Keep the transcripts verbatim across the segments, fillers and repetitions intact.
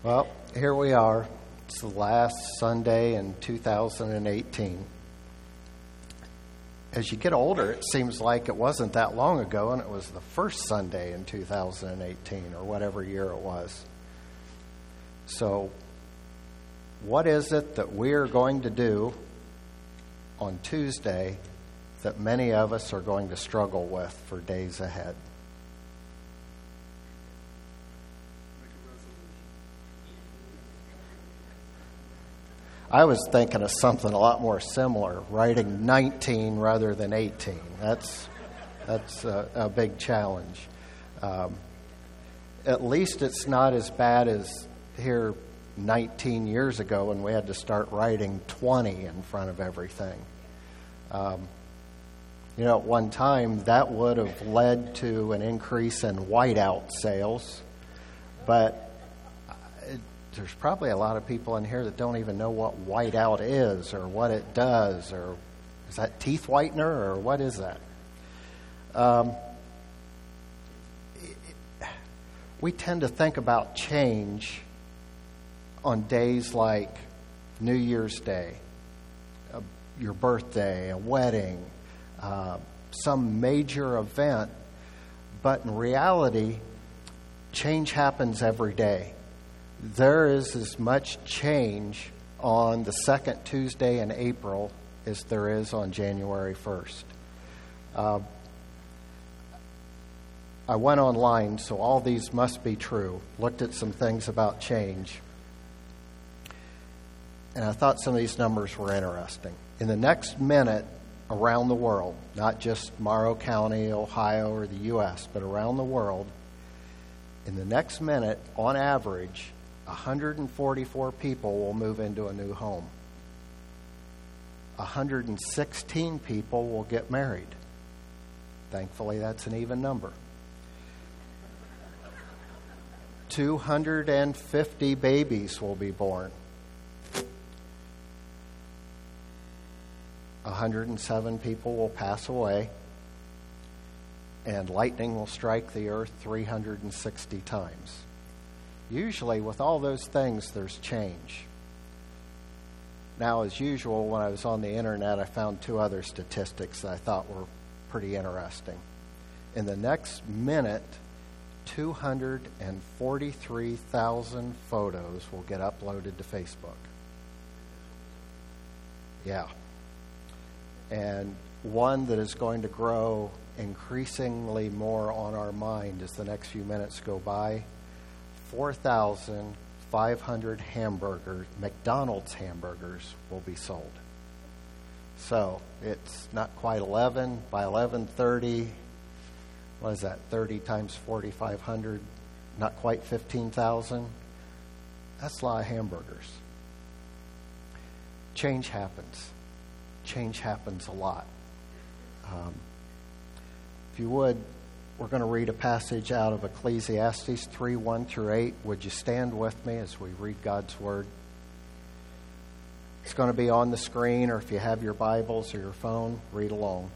Well, here we are. It's the last Sunday in two thousand eighteen. As you get older, it seems like it wasn't that long ago, and it was the first Sunday in two thousand eighteen, or whatever year it was. So, what is it that we're going to do on Tuesday that many of us are going to struggle with for days ahead? I was thinking of something a lot more similar, writing nineteen rather than eighteen. That's that's a, a big challenge. Um, at least it's not as bad as here nineteen years ago when we had to start writing twenty in front of everything. Um, you know, at one time that would have led to an increase in whiteout sales, but there's probably a lot of people in here that don't even know what whiteout is or what it does, or is that teeth whitener or what is that? Um, we tend to think about change on days like New Year's Day, uh, your birthday, a wedding, uh, some major event, but in reality, change happens every day. There is as much change on the second Tuesday in April as there is on January first. Uh, I went online, so all these must be true. Looked at some things about change. And I thought some of these numbers were interesting. In the next minute around the world, not just Morrow County, Ohio, or the U S, but around the world, in the next minute, on average, one hundred forty-four people will move into a new home. one hundred sixteen people will get married. Thankfully, that's an even number. two hundred fifty babies will be born. one hundred seven people will pass away. And lightning will strike the earth three hundred sixty times. Usually, with all those things, there's change. Now, as usual, when I was on the internet, I found two other statistics that I thought were pretty interesting. In the next minute, two hundred forty-three thousand photos will get uploaded to Facebook. Yeah. And one that is going to grow increasingly more on our mind as the next few minutes go by, four thousand five hundred hamburgers, McDonald's hamburgers, will be sold. So it's not quite eleven. By eleven thirty, what is that, thirty times forty-five hundred, not quite fifteen thousand. That's a lot of hamburgers. Change happens. Change happens a lot. Um, if you would, we're going to read a passage out of Ecclesiastes three, one through eight. Would you stand with me as we read God's Word? It's going to be on the screen, or if you have your Bibles or your phone, read along.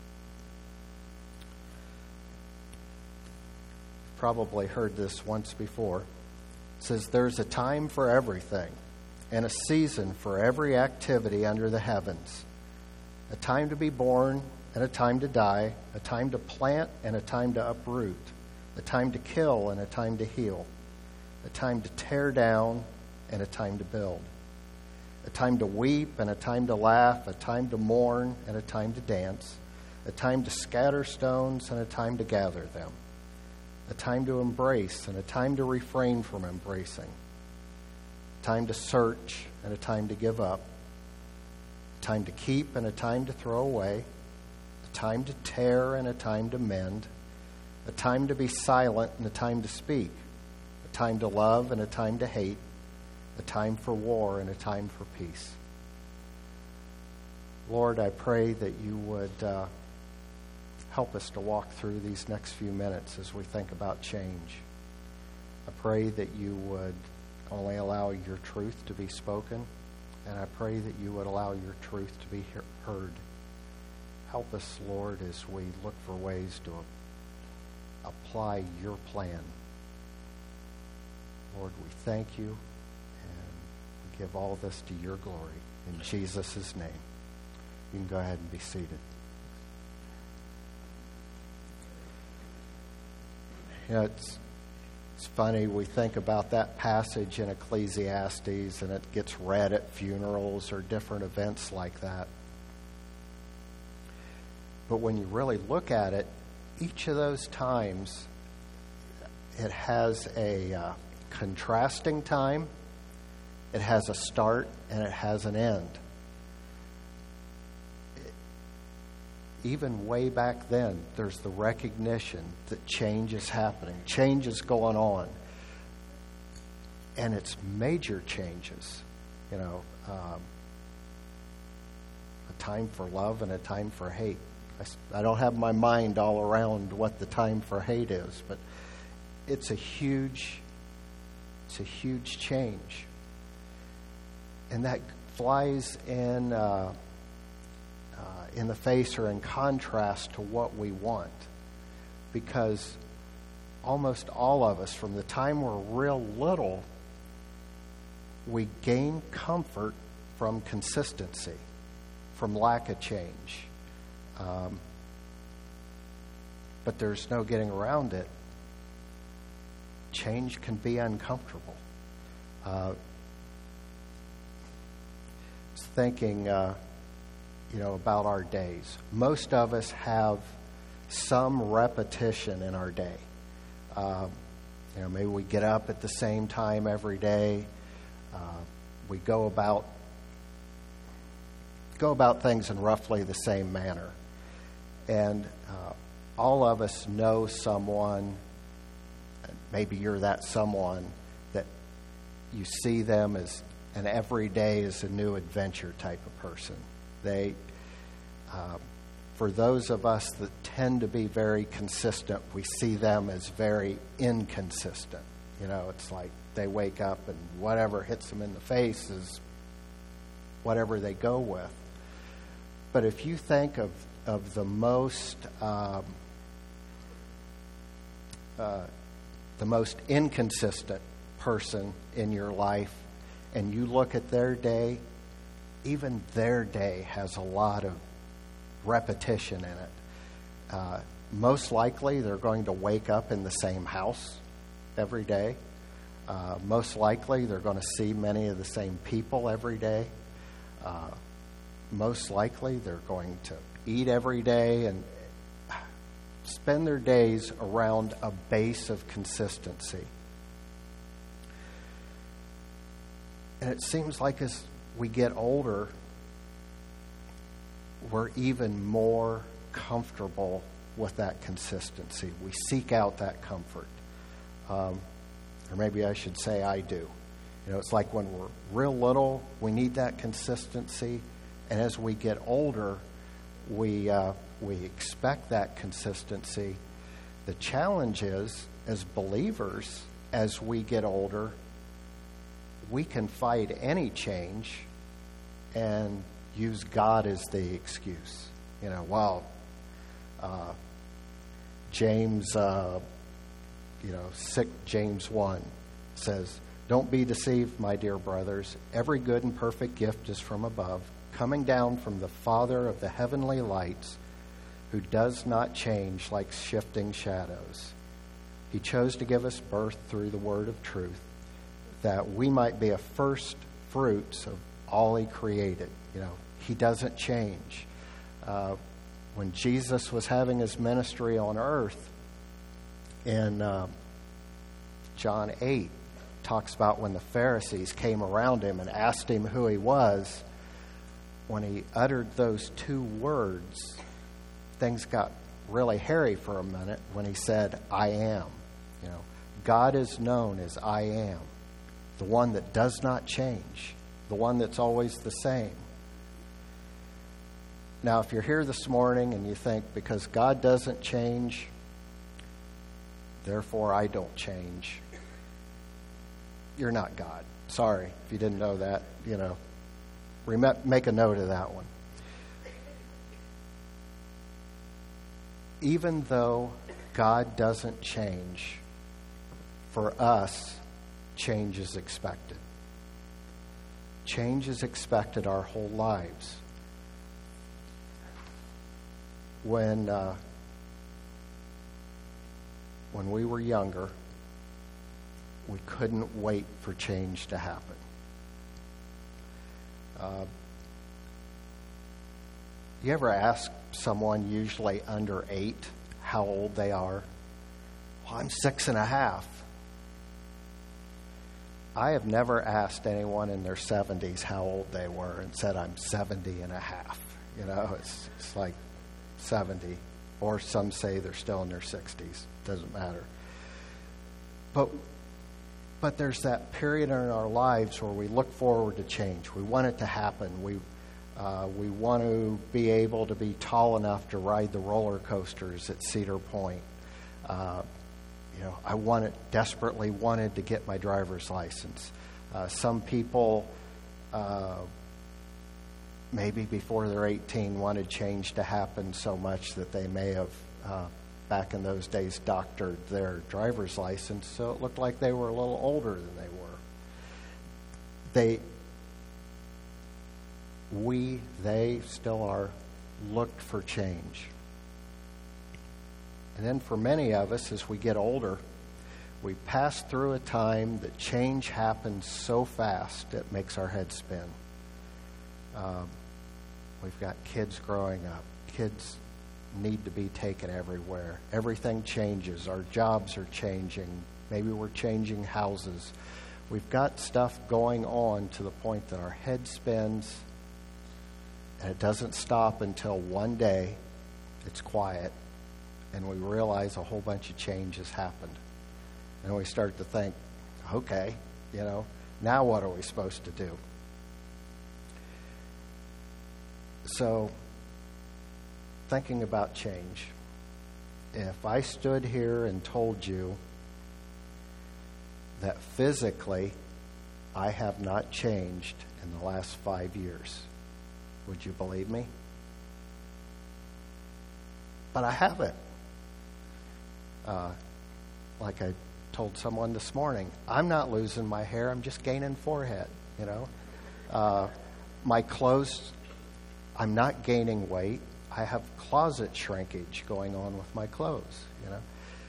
You've probably heard this once before. It says, "There's a time for everything, and a season for every activity under the heavens. A time to be born and a time to die, a time to plant and a time to uproot, a time to kill and a time to heal, a time to tear down and a time to build, a time to weep and a time to laugh, a time to mourn and a time to dance, a time to scatter stones and a time to gather them, a time to embrace and a time to refrain from embracing, a time to search and a time to give up, a time to keep and a time to throw away, a time to tear and a time to mend, a time to be silent and a time to speak, a time to love and a time to hate, a time for war and a time for peace." Lord, I pray that you would uh, help us to walk through these next few minutes as we think about change. I pray that you would only allow your truth to be spoken, and I pray that you would allow your truth to be heard. Help us, Lord, as we look for ways to apply your plan. Lord, we thank you, and we give all this to your glory. In Jesus' name. You can go ahead and be seated. You know, it's, it's funny, we think about that passage in Ecclesiastes, and it gets read at funerals or different events like that. But when you really look at it, each of those times, it has a uh, contrasting time, it has a start, and it has an end. Even way back then, there's the recognition that change is happening, change is going on, and it's major changes. You know, um, a time for love and a time for hate. I, I don't have my mind all around what the time for hate is, but it's a huge, it's a huge change, and that flies in. Uh, Uh, in the face or in contrast to what we want, because almost all of us, from the time we're real little, we gain comfort from consistency, from lack of change. Um, but there's no getting around it. Change can be uncomfortable. Uh, I was thinking... Uh, you know, about our days. Most of us have some repetition in our day. Um, you know, maybe we get up at the same time every day. Uh, we go about go about things in roughly the same manner. And uh, all of us know someone, maybe you're that someone, that you see them as an every day is a new adventure type of person. They, uh, for those of us that tend to be very consistent, we see them as very inconsistent. You know, it's like they wake up and whatever hits them in the face is whatever they go with. But if you think of, of the most um, uh, the most inconsistent person in your life, and you look at their day, even their day has a lot of repetition in it. Uh, most likely, they're going to wake up in the same house every day. Uh, most likely, they're going to see many of the same people every day. Uh, most likely, they're going to eat every day and spend their days around a base of consistency. And it seems like as we get older, we're even more comfortable with that consistency. We seek out that comfort. Um, or maybe I should say I do. You know, it's like when we're real little, we need that consistency. And as we get older, we, uh, we expect that consistency. The challenge is, as believers, as we get older, we can fight any change and use God as the excuse. You know, well, uh, James, uh, you know, six, James one says, "Don't be deceived, my dear brothers. Every good and perfect gift is from above, coming down from the Father of the heavenly lights, who does not change like shifting shadows. He chose to give us birth through the word of truth, that we might be a first fruits of all he created." You know, he doesn't change. Uh, when Jesus was having his ministry on earth, in uh, John eight, talks about when the Pharisees came around him and asked him who he was. When he uttered those two words, things got really hairy for a minute when he said, "I am." You know, God is known as I am, the one that does not change, the one that's always the same. Now, if you're here this morning and you think, because God doesn't change, therefore I don't change, you're not God. Sorry if you didn't know that. You know, rem- make a note of that one. Even though God doesn't change, for us, change is expected. Change is expected our whole lives. When uh, when we were younger, we couldn't wait for change to happen. Uh, you ever ask someone, usually under eight, how old they are? Well, I'm six and a half. I have never asked anyone in their seventies how old they were and said, I'm seventy and a half. You know, it's, it's like seventy. Or some say they're still in their sixties. Doesn't matter. But but there's that period in our lives where we look forward to change. We want it to happen. We uh, we want to be able to be tall enough to ride the roller coasters at Cedar Point. Uh, You know, I wanted, desperately wanted to get my driver's license. Uh, some people, uh, maybe before they're eighteen, wanted change to happen so much that they may have, uh, back in those days, doctored their driver's license so it looked like they were a little older than they were. They, we, they still are, looked for change. And then for many of us, as we get older, we pass through a time that change happens so fast it makes our head spin. Um, we've got kids growing up. Kids need to be taken everywhere. Everything changes. Our jobs are changing. Maybe we're changing houses. We've got stuff going on to the point that our head spins, and it doesn't stop until one day it's quiet and we realize a whole bunch of change has happened. And we start to think, okay, you know, now what are we supposed to do? So, thinking about change, if I stood here and told you that physically I have not changed in the last five years, would you believe me? But I haven't. Uh, like I told someone this morning, I'm not losing my hair, I'm just gaining forehead, you know. Uh, my clothes, I'm not gaining weight. I have closet shrinkage going on with my clothes, you know.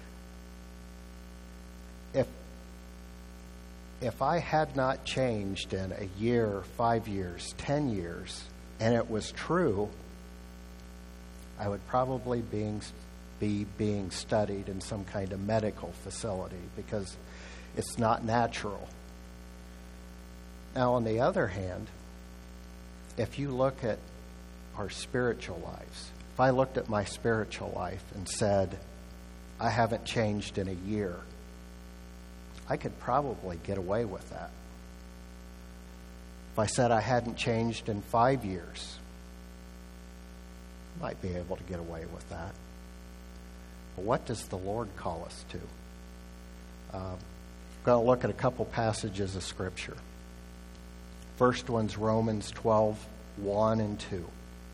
If if I had not changed in a year, five years, ten years, and it was true, I would probably being be being studied in some kind of medical facility because it's not natural. Now, on the other hand, if you look at our spiritual lives, if I looked at my spiritual life and said, I haven't changed in a year, I could probably get away with that. If I said I hadn't changed in five years, I might be able to get away with that. But what does the Lord call us to? Um, I'm going to look at a couple passages of Scripture. First one's Romans twelve, one and two.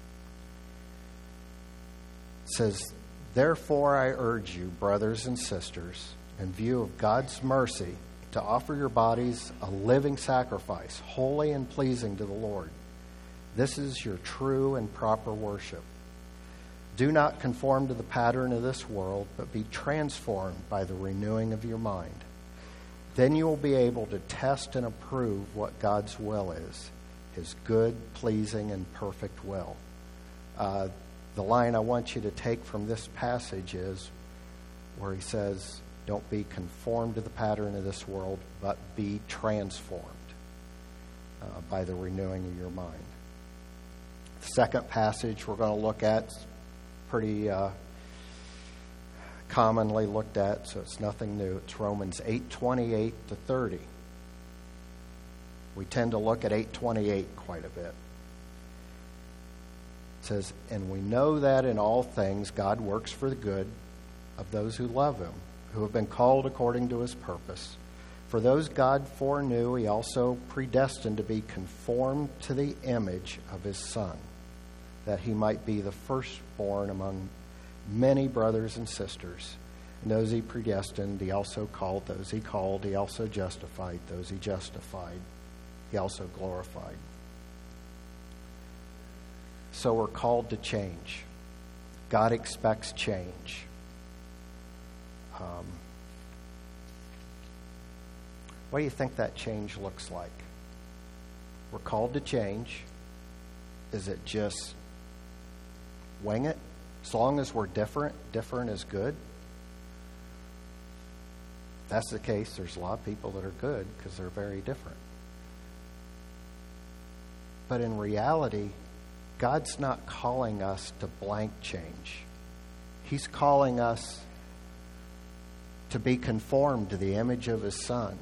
It says, Therefore I urge you, brothers and sisters, in view of God's mercy, to offer your bodies a living sacrifice, holy and pleasing to the Lord. This is your true and proper worship. Do not conform to the pattern of this world, but be transformed by the renewing of your mind. Then you will be able to test and approve what God's will is, His good, pleasing, and perfect will. Uh, the line I want you to take from this passage is where he says, don't be conformed to the pattern of this world, but be transformed uh, by the renewing of your mind. The second passage we're going to look at is pretty uh, commonly looked at, so it's nothing new. It's Romans eight twenty-eight to thirty. We tend to look at eight twenty-eight quite a bit. It says, And we know that in all things God works for the good of those who love Him, who have been called according to His purpose. For those God foreknew, He also predestined to be conformed to the image of His Son, that He might be the firstborn among many brothers and sisters. And those he predestined, he also called. Those he called, he also justified. Those he justified, he also glorified. So we're called to change. God expects change. Um, what do you think that change looks like? We're called to change. Is it just wing it? As long as we're different, different is good. If that's the case, there's a lot of people that are good because they're very different. But in reality, God's not calling us to blank change. He's calling us to be conformed to the image of His Son.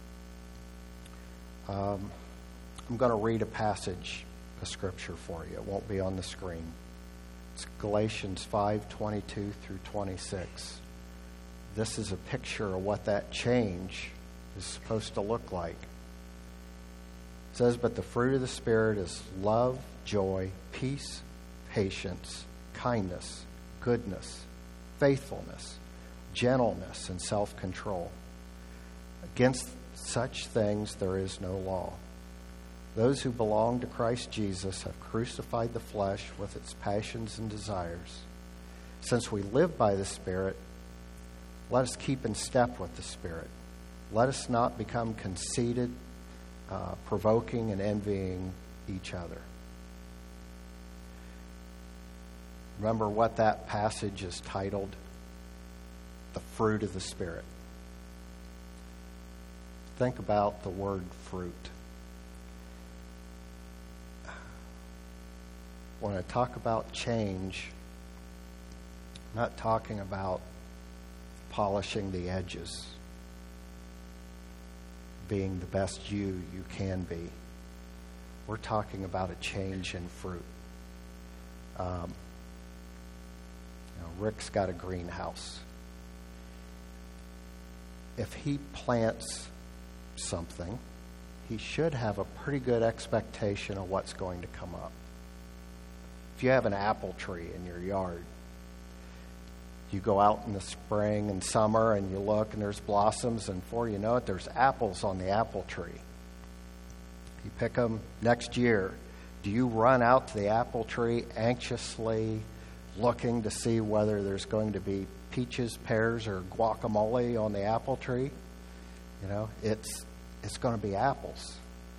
Um, I'm going to read a passage of Scripture for you. It won't be on the screen. It's Galatians five twenty-two through twenty-six. This is a picture of what that change is supposed to look like. It says, "But the fruit of the Spirit is love, joy, peace, patience, kindness, goodness, faithfulness, gentleness, and self-control. Against such things there is no law. Those who belong to Christ Jesus have crucified the flesh with its passions and desires. Since we live by the Spirit, let us keep in step with the Spirit. Let us not become conceited, uh, provoking and envying each other." Remember what that passage is titled? The fruit of the Spirit. Think about the word fruit. When I talk about change, I'm not talking about polishing the edges, being the best you you can be. We're talking about a change in fruit. Um, you know, Rick's got a greenhouse. If he plants something, he should have a pretty good expectation of what's going to come up. If you have an apple tree in your yard, you go out in the spring and summer and you look and there's blossoms, and before you know it, there's apples on the apple tree. You pick them next year. Do you run out to the apple tree anxiously looking to see whether there's going to be peaches, pears, or guacamole on the apple tree? You know, it's it's going to be apples.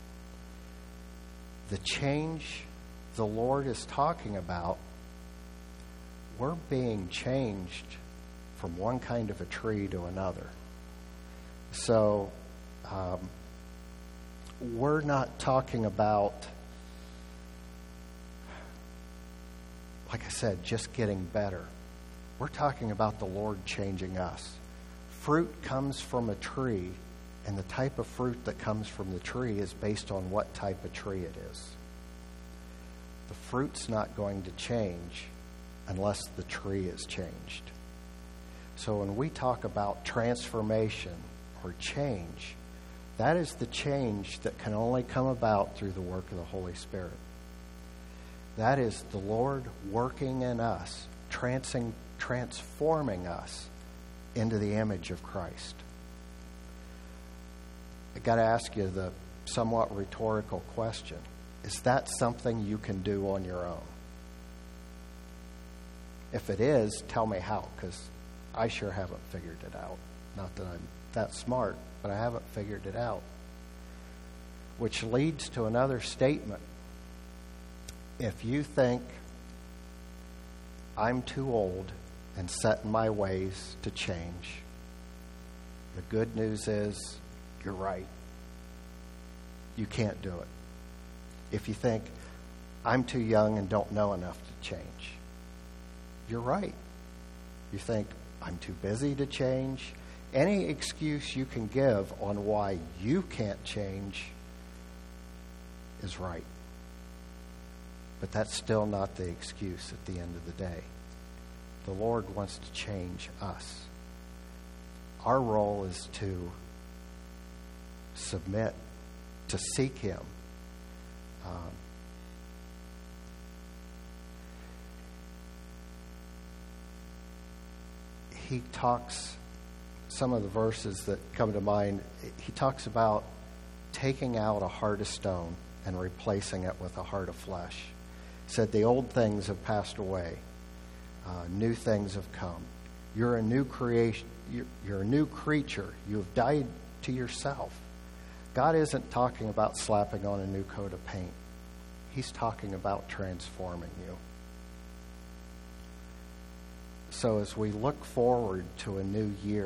The change the Lord is talking about, we're being changed from one kind of a tree to another. So, um, we're not talking about, like I said, just getting better. We're talking about the Lord changing us. Fruit comes from a tree, and the type of fruit that comes from the tree is based on what type of tree it is. The fruit's not going to change unless the tree is changed. So when we talk about transformation or change, that is the change that can only come about through the work of the Holy Spirit. That is the Lord working in us, transing, transforming us into the image of Christ. I got to ask you the somewhat rhetorical question. Is that something you can do on your own? If it is, tell me how, because I sure haven't figured it out. Not that I'm that smart, but I haven't figured it out. Which leads to another statement. If you think I'm too old and set in my ways to change, the good news is you're right. You can't do it. If you think I'm too young and don't know enough to change, you're right. You think I'm too busy to change. Any excuse you can give on why you can't change is right. But that's still not the excuse at the end of the day. The Lord wants to change us. Our role is to submit, to seek Him. Um, he talks, some of the verses that come to mind, he talks about taking out a heart of stone and replacing it with a heart of flesh. He said, the old things have passed away. Uh, new things have come. You're a new creation. You're, you're a new creature. You have died to yourself. God isn't talking about slapping on a new coat of paint. He's talking about transforming you. So as we look forward to a new year,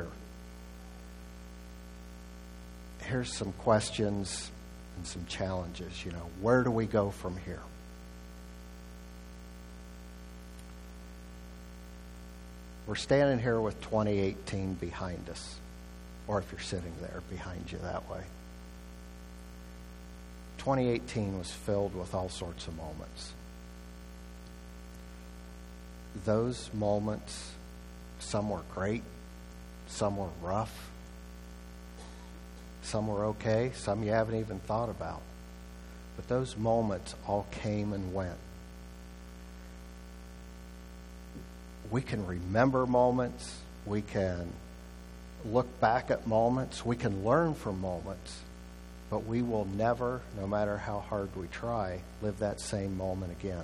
here's some questions and some challenges. You know, where do we go from here? We're standing here with twenty eighteen behind us, or if you're sitting there, behind you that way. twenty eighteen was filled with all sorts of moments. Those moments, some were great, some were rough, some were okay, some you haven't even thought about. But those moments all came and went. We can remember moments, we can look back at moments, we can learn from moments, but we will never, no matter how hard we try, live that same moment again.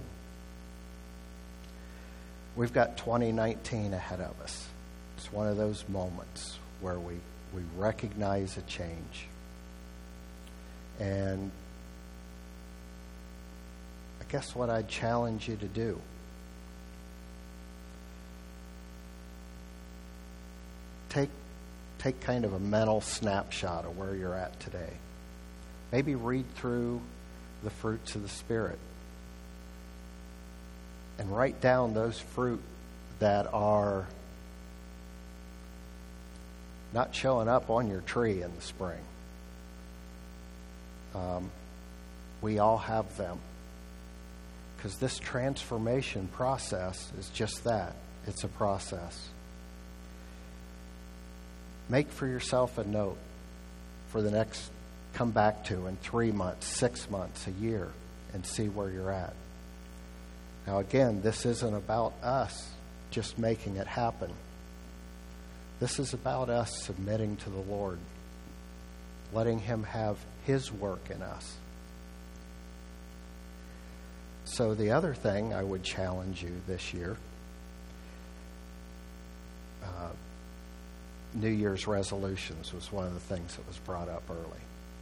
We've got twenty nineteen ahead of us. It's one of those moments where we, we recognize a change. And I guess what I'd challenge you to do, take take kind of a mental snapshot of where you're at today. Maybe read through the fruits of the Spirit and write down those fruit that are not showing up on your tree in the spring. Um, we all have them, because this transformation process is just that. It's a process. Make for yourself a note for the next, come back to in three months, six months, a year, and see where you're at. Now again, this isn't about us just making it happen. This is about us submitting to the Lord, letting Him have His work in us. So the other thing I would challenge you this year, uh, New Year's resolutions was one of the things that was brought up early.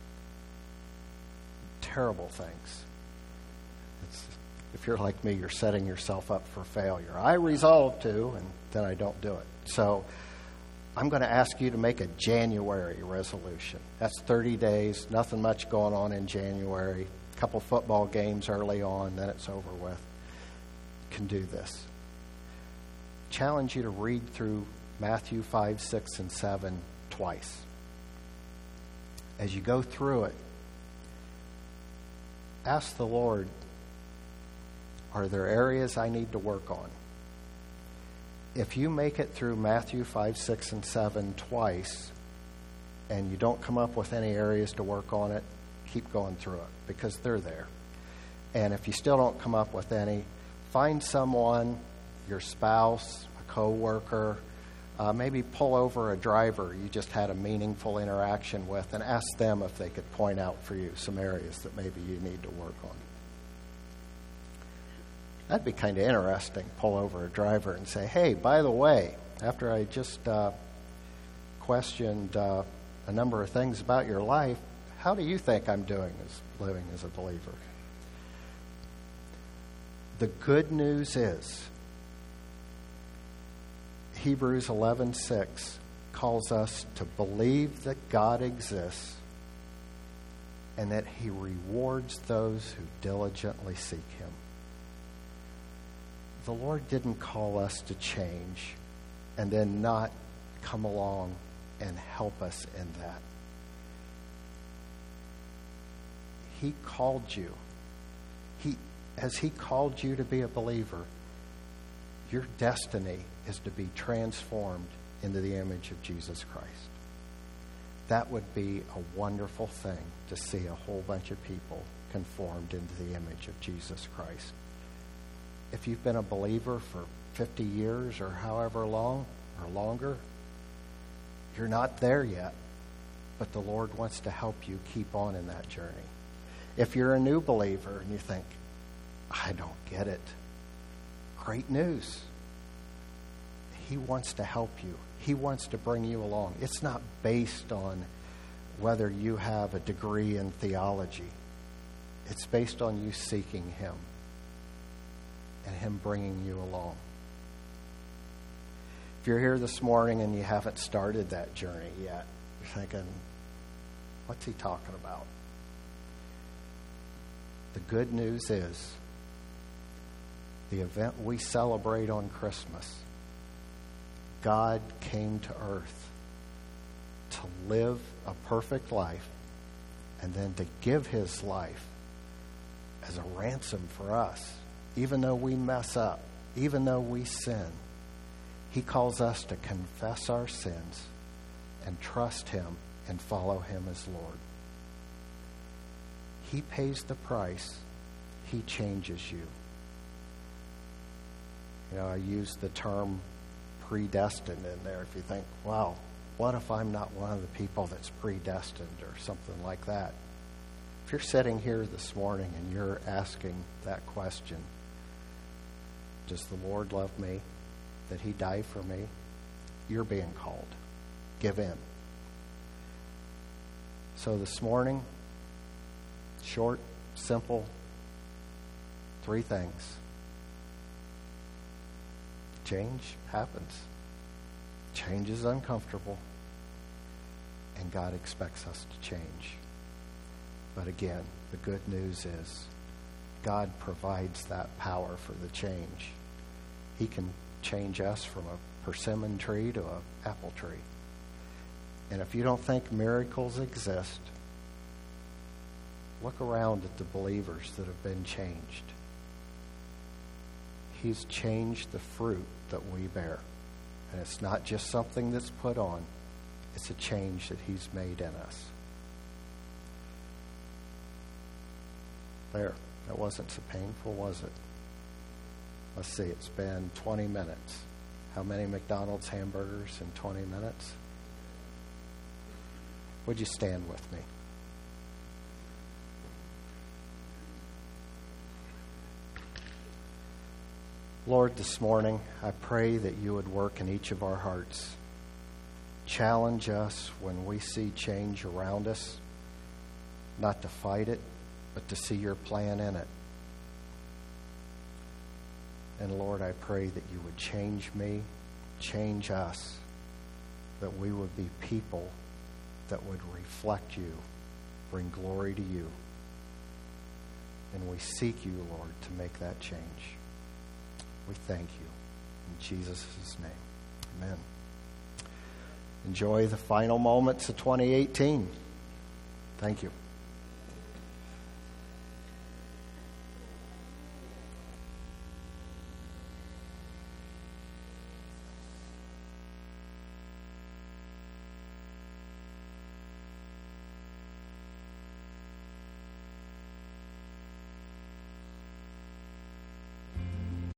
Terrible things. It's, if you're like me, you're setting yourself up for failure. I resolve to, and then I don't do it. So I'm going to ask you to make a January resolution. That's thirty days, nothing much going on in January. A couple football games early on, then it's over with. You can do this. Challenge you to read through Matthew five, six, and seven twice. As you go through it, ask the Lord, are there areas I need to work on? If you make it through Matthew five, six, and seven twice, and you don't come up with any areas to work on it, keep going through it, because they're there. And if you still don't come up with any, find someone, your spouse, a coworker, uh, maybe pull over a driver you just had a meaningful interaction with, and ask them if they could point out for you some areas that maybe you need to work on. That'd be kind of interesting, pull over a driver and say, hey, by the way, after I just uh, questioned uh, a number of things about your life, how do you think I'm doing as living as a believer? The good news is Hebrews eleven six calls us to believe that God exists and that He rewards those who diligently seek Him. The Lord didn't call us to change and then not come along and help us in that. He called you. He, as He called you to be a believer, your destiny is to be transformed into the image of Jesus Christ. That would be a wonderful thing to see a whole bunch of people conformed into the image of Jesus Christ. If you've been a believer for fifty years or however long, or longer, you're not there yet, but the Lord wants to help you keep on in that journey. If you're a new believer and you think, I don't get it, great news. He wants to help you. He wants to bring you along. It's not based on whether you have a degree in theology. It's based on you seeking Him and Him bringing you along. If you're here this morning and you haven't started that journey yet, you're thinking, what's he talking about? The good news is the event we celebrate on Christmas, God came to earth to live a perfect life and then to give His life as a ransom for us. Even though we mess up, even though we sin, He calls us to confess our sins and trust Him and follow Him as Lord. He pays the price. He changes you. You know, I use the term predestined in there. If you think, wow, what if I'm not one of the people that's predestined or something like that? If you're sitting here this morning and you're asking that question, does the Lord love me? Did He die for me? You're being called. Give in. So this morning, short, simple, three things. Change happens. Change is uncomfortable, and God expects us to change. But again, the good news is God provides that power for the change. He can change us from a persimmon tree to an apple tree. And if you don't think miracles exist, look around at the believers that have been changed. He's changed the fruit that we bear. And it's not just something that's put on. It's a change that He's made in us. There. That wasn't so painful, was it? Let's see, it's been twenty minutes. How many McDonald's hamburgers in twenty minutes? Would you stand with me? Lord, this morning, I pray that You would work in each of our hearts. Challenge us when we see change around us, not to fight it, but to see Your plan in it. And Lord, I pray that You would change me, change us, that we would be people that would reflect You, bring glory to You. And we seek You, Lord, to make that change. We thank You. In Jesus' name, amen. Enjoy the final moments of twenty eighteen. Thank you.